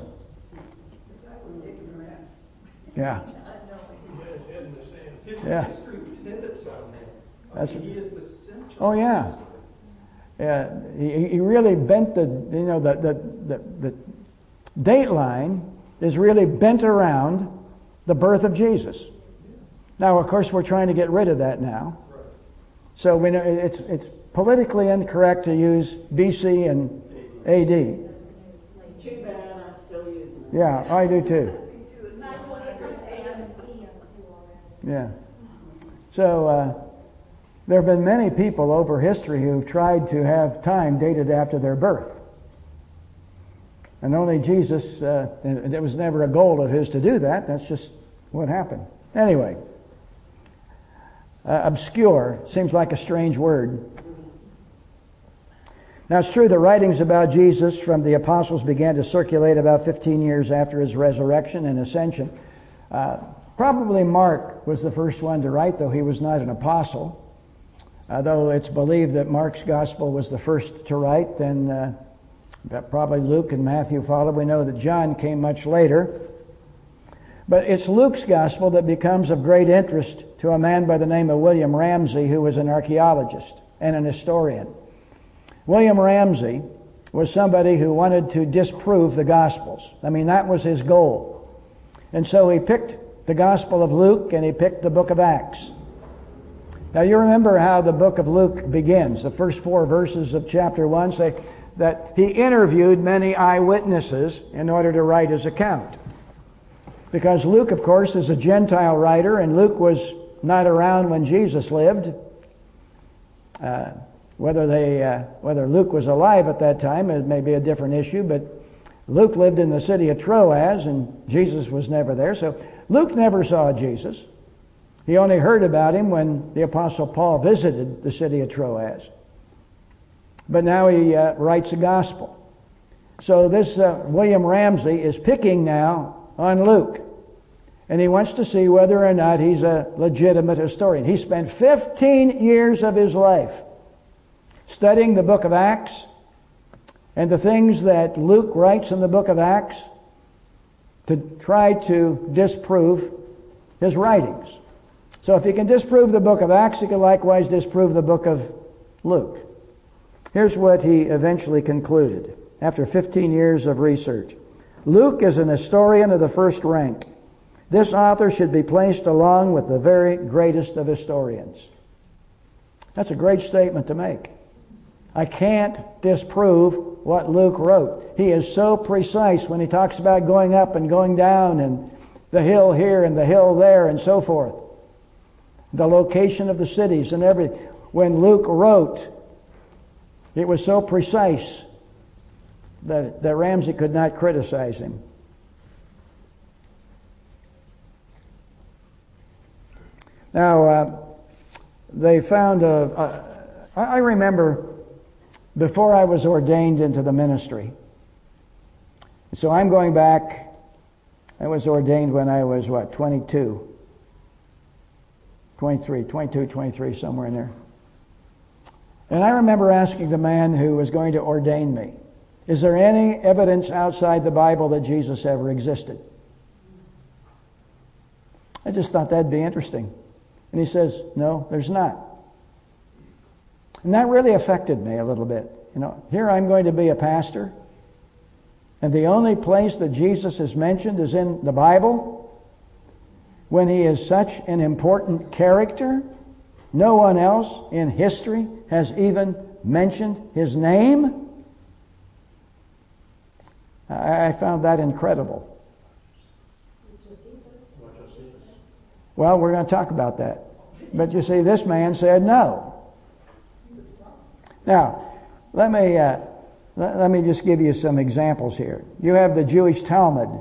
Yeah. Yeah. That's, he is the center. Oh yeah. Yeah. He, he really bent the you know the the the, the dateline is really bent around the birth of Jesus. Now, of course, we're trying to get rid of that now. So we know it's it's politically incorrect to use B C and A D. Too bad, I'm still using it. Yeah, I do too. Yeah. So uh, there have been many people over history who've tried to have time dated after their birth. And only Jesus, uh, and it was never a goal of his to do that. That's just what happened. Anyway, uh, obscure seems like a strange word. Now, it's true the writings about Jesus from the apostles began to circulate about fifteen years after his resurrection and ascension. Uh, probably Mark was the first one to write, though he was not an apostle. Uh, though it's believed that Mark's gospel was the first to write, then uh, probably Luke and Matthew followed. We know that John came much later. But it's Luke's gospel that becomes of great interest to a man by the name of William Ramsey, who was an archaeologist and an historian. William Ramsey was somebody who wanted to disprove the Gospels. I mean, that was his goal. And so he picked the Gospel of Luke and he picked the book of Acts. Now, you remember how the book of Luke begins. The first four verses of chapter one say that he interviewed many eyewitnesses in order to write his account. Because Luke, of course, is a Gentile writer, and Luke was not around when Jesus lived. Uh, Whether they, uh, whether Luke was alive at that time, it may be a different issue, but Luke lived in the city of Troas, and Jesus was never there. So Luke never saw Jesus. He only heard about him when the Apostle Paul visited the city of Troas. But now he uh, writes a gospel. So this uh, William Ramsey is picking now on Luke, and he wants to see whether or not he's a legitimate historian. He spent fifteen years of his life studying the book of Acts and the things that Luke writes in the book of Acts to try to disprove his writings. So if he can disprove the book of Acts, he can likewise disprove the book of Luke. Here's what he eventually concluded after fifteen years of research. Luke is an historian of the first rank. This author should be placed along with the very greatest of historians. That's a great statement to make. I can't disprove what Luke wrote. He is so precise when he talks about going up and going down and the hill here and the hill there and so forth. The location of the cities and everything. When Luke wrote, it was so precise that, that Ramsey could not criticize him. Now, uh, they found a, a I remember before I was ordained into the ministry. So I'm going back, I was ordained when I was, what, twenty-two. twenty-three, twenty-two, twenty-three, somewhere in there. And I remember asking the man who was going to ordain me, is there any evidence outside the Bible that Jesus ever existed? I just thought that'd be interesting. And he says, no, there's not. And that really affected me a little bit. You know, here I'm going to be a pastor, and the only place that Jesus is mentioned is in the Bible, when he is such an important character. No one else in history has even mentioned his name. I found that incredible. Well, we're going to talk about that. But you see, this man said no. Now, let me uh, let, let me just give you some examples here. You have the Jewish Talmud,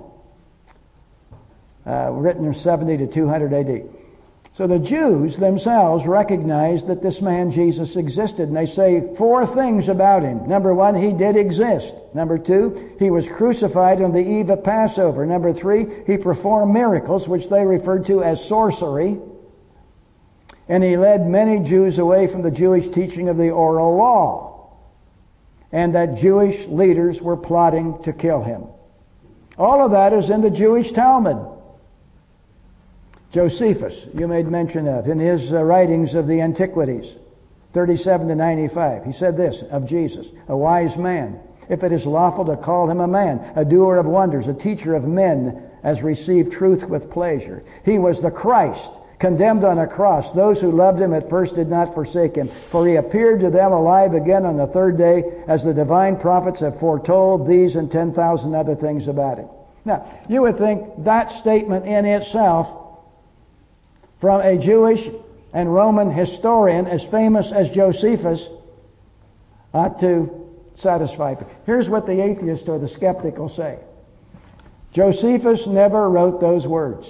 uh, written in seventy to two hundred A D. So the Jews themselves recognized that this man Jesus existed, and they say four things about him. Number one, he did exist. Number two, he was crucified on the eve of Passover. Number three, he performed miracles, which they referred to as sorcery. And he led many Jews away from the Jewish teaching of the oral law, and that Jewish leaders were plotting to kill him. All of that is in the Jewish Talmud. Josephus, you made mention of, in his uh, writings of the Antiquities, thirty-seven to ninety-five, he said this of Jesus, a wise man, if it is lawful to call him a man, a doer of wonders, a teacher of men, as received truth with pleasure. He was the Christ, condemned on a cross. Those who loved him at first did not forsake him, for he appeared to them alive again on the third day, as the divine prophets have foretold these and ten thousand other things about him. Now, you would think that statement in itself, from a Jewish and Roman historian as famous as Josephus, ought to satisfy people. Here's what the atheist or the skeptic will say. Josephus never wrote those words.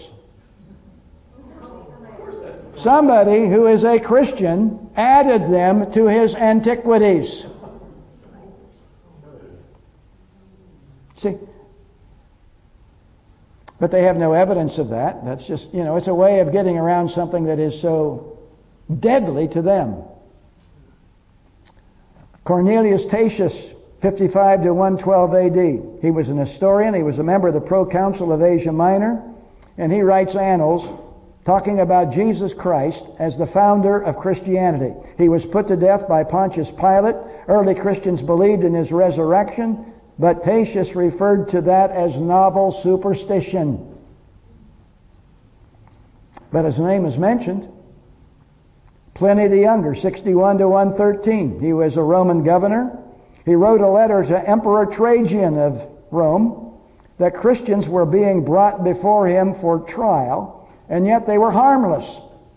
Somebody who is a Christian added them to his Antiquities. See? But they have no evidence of that. That's just, you know, it's a way of getting around something that is so deadly to them. Cornelius Tatius, fifty-five to one twelve A D. He was an historian. He was a member of the proconsul of Asia Minor. And he writes annals talking about Jesus Christ as the founder of Christianity. He was put to death by Pontius Pilate. Early Christians believed in his resurrection, but Tatius referred to that as novel superstition. But his name is mentioned. Pliny the Younger, sixty-one to one thirteen. He was a Roman governor. He wrote a letter to Emperor Trajan of Rome that Christians were being brought before him for trial, and yet they were harmless.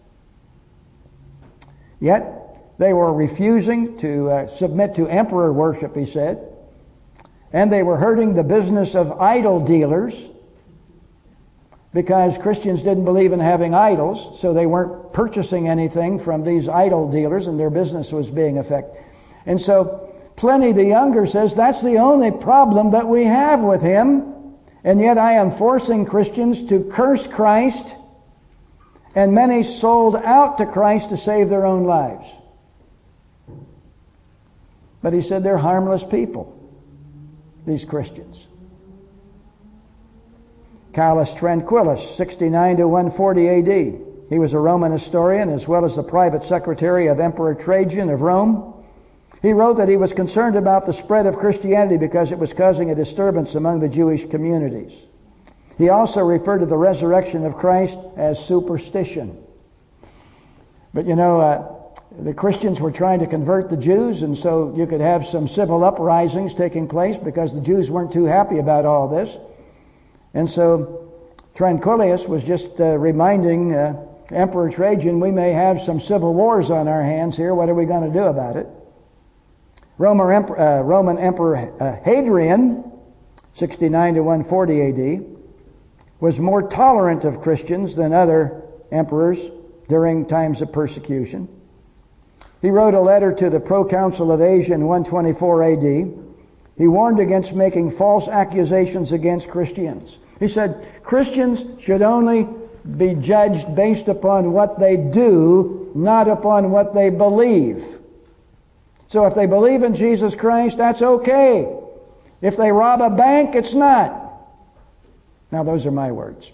Yet they were refusing to uh, submit to emperor worship, he said. And they were hurting the business of idol dealers, because Christians didn't believe in having idols, so they weren't purchasing anything from these idol dealers, and their business was being affected. And so Pliny the Younger says that's the only problem that we have with him, and yet I am forcing Christians to curse Christ, and many sold out to Christ to save their own lives. But he said they're harmless people, these Christians. Carolus Tranquillus, sixty-nine to one forty A D. He was a Roman historian as well as the private secretary of Emperor Trajan of Rome. He wrote that he was concerned about the spread of Christianity because it was causing a disturbance among the Jewish communities. He also referred to the resurrection of Christ as superstition. But you know, uh, the Christians were trying to convert the Jews, and so you could have some civil uprisings taking place because the Jews weren't too happy about all this. And so Tranquillus was just uh, reminding uh, Emperor Trajan, we may have some civil wars on our hands here. What are we going to do about it? Roman Emperor, uh, Roman Emperor uh, Hadrian, sixty-nine to one forty A D, was more tolerant of Christians than other emperors during times of persecution. He wrote a letter to the proconsul of Asia in one twenty-four A D. He warned against making false accusations against Christians. He said Christians should only be judged based upon what they do, not upon what they believe. So if they believe in Jesus Christ, that's okay. If they rob a bank, it's not. Now, those are my words.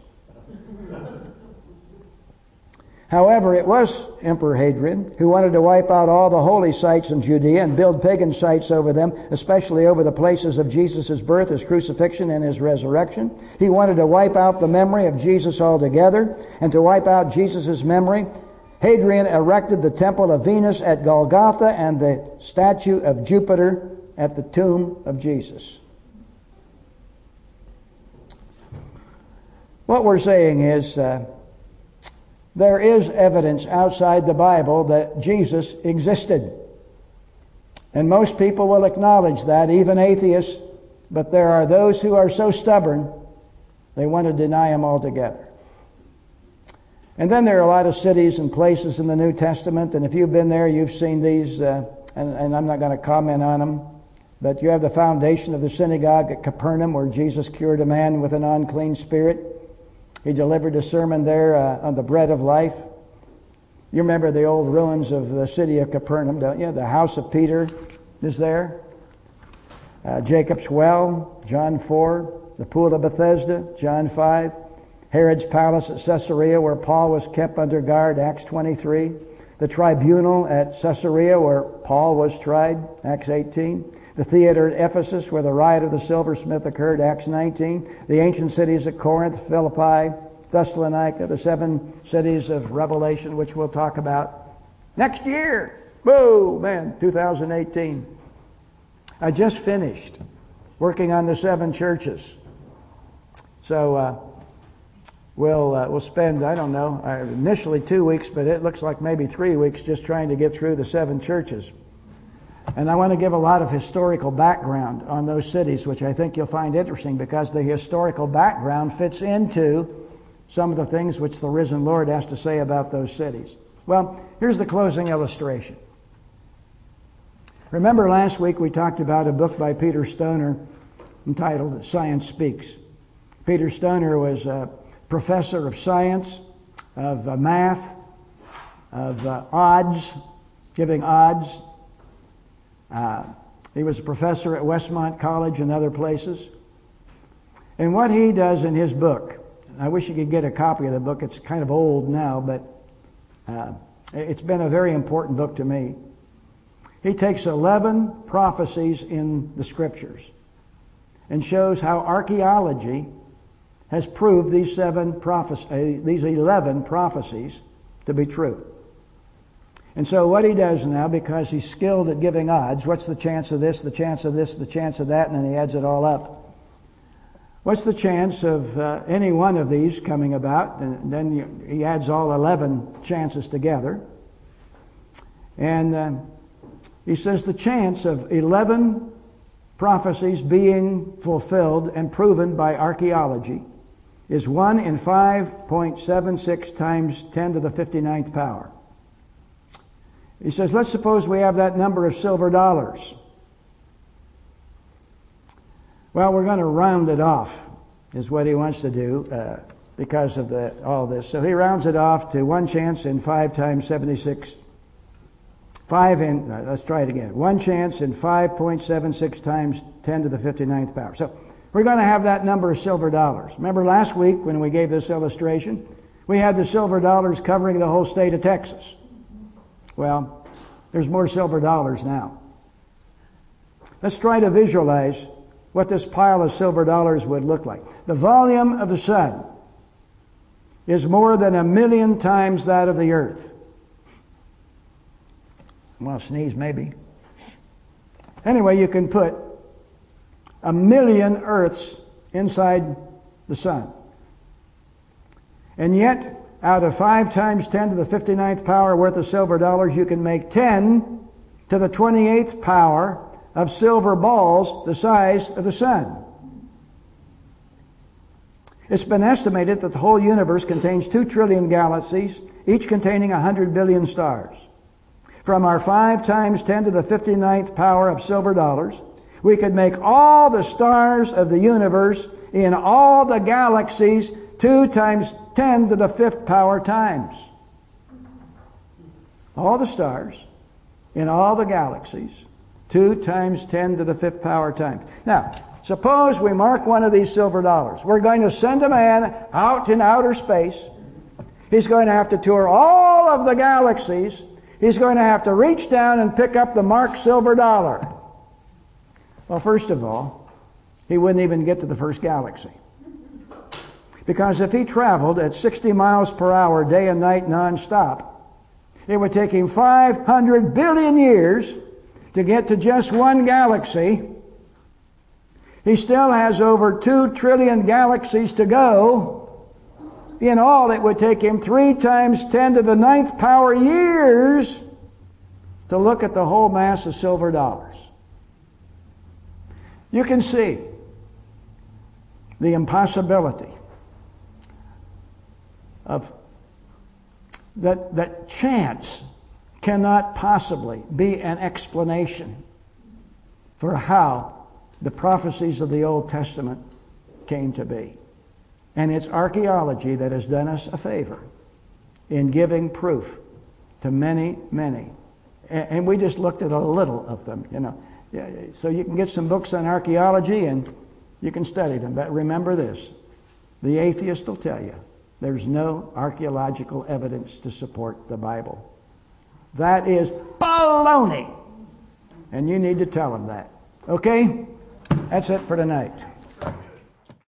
However, it was Emperor Hadrian who wanted to wipe out all the holy sites in Judea and build pagan sites over them, especially over the places of Jesus' birth, his crucifixion, and his resurrection. He wanted to wipe out the memory of Jesus altogether, and to wipe out Jesus' memory, Hadrian erected the temple of Venus at Golgotha and the statue of Jupiter at the tomb of Jesus. What we're saying is, uh, there is evidence outside the Bible that Jesus existed. And most people will acknowledge that, even atheists, but there are those who are so stubborn, they want to deny him altogether. And then there are a lot of cities and places in the New Testament, and if you've been there, you've seen these, uh, and, and I'm not going to comment on them, but you have the foundation of the synagogue at Capernaum, where Jesus cured a man with an unclean spirit. He delivered a sermon there uh, on the bread of life. You remember the old ruins of the city of Capernaum, don't you? The house of Peter is there. Uh, Jacob's well, John four. The pool of Bethesda, John five. Herod's palace at Caesarea, where Paul was kept under guard, Acts twenty-three. The tribunal at Caesarea, where Paul was tried, Acts eighteen. The theater at Ephesus, where the riot of the silversmith occurred, Acts nineteen. The ancient cities at Corinth, Philippi, Thessalonica, the seven cities of Revelation, which we'll talk about next year. Whoa, man, two thousand eighteen. I just finished working on the seven churches. So uh, we'll uh, we'll spend, I don't know, uh, initially two weeks, but it looks like maybe three weeks just trying to get through the seven churches. And I want to give a lot of historical background on those cities, which I think you'll find interesting, because the historical background fits into some of the things which the risen Lord has to say about those cities. Well, here's the closing illustration. Remember last week we talked about a book by Peter Stoner entitled Science Speaks. Peter Stoner was a professor of science, of uh, math, of uh, odds, giving odds. Uh, he was a professor at Westmont College and other places. And what he does in his book, I wish you could get a copy of the book. It's kind of old now, but uh, it's been a very important book to me. He takes eleven prophecies in the Scriptures and shows how archaeology has proved these seven prophecies, uh, these eleven prophecies to be true. And so what he does now, because he's skilled at giving odds, what's the chance of this, the chance of this, the chance of that, and then he adds it all up. What's the chance of uh, any one of these coming about? And then you, he adds all eleven chances together. And uh, he says the chance of eleven prophecies being fulfilled and proven by archaeology is one in five point seven six times ten to the fifty-ninth power. He says, let's suppose we have that number of silver dollars. Well, we're going to round it off, is what he wants to do, uh, because of the, all this. So he rounds it off to one chance in five times seventy-six. Five in, uh, let's try it again. One chance in five point seven six times ten to the fifty-ninth power. So we're going to have that number of silver dollars. Remember last week when we gave this illustration, we had the silver dollars covering the whole state of Texas. Well, there's more silver dollars now. Let's try to visualize what this pile of silver dollars would look like. The volume of the sun is more than a million times that of the earth. Well, sneeze maybe. Anyway, you can put a million earths inside the sun. And yet, out of five times ten to the fifty-ninth power worth of silver dollars, you can make ten to the twenty-eighth power of silver balls the size of the sun. It's been estimated that the whole universe contains two trillion galaxies, each containing one hundred billion stars. From our five times ten to the fifty-ninth power of silver dollars, we could make all the stars of the universe in all the galaxies two times ten to the fifth power times. All the stars in all the galaxies, two times ten to the fifth power times. Now, suppose we mark one of these silver dollars. We're going to send a man out in outer space. He's going to have to tour all of the galaxies. He's going to have to reach down and pick up the marked silver dollar. Well, first of all, he wouldn't even get to the first galaxy. Because if he traveled at sixty miles per hour day and night nonstop, it would take him five hundred billion years to get to just one galaxy. He still has over two trillion galaxies to go. In all, it would take him three times ten to the ninth power years to look at the whole mass of silver dollars. You can see the impossibility of that, that chance cannot possibly be an explanation for how the prophecies of the Old Testament came to be. And it's archaeology that has done us a favor in giving proof to many, many. And we just looked at a little of them, you know. So you can get some books on archaeology and you can study them. But remember this, the atheist will tell you there's no archaeological evidence to support the Bible. That is baloney. And you need to tell them that. Okay? That's it for tonight.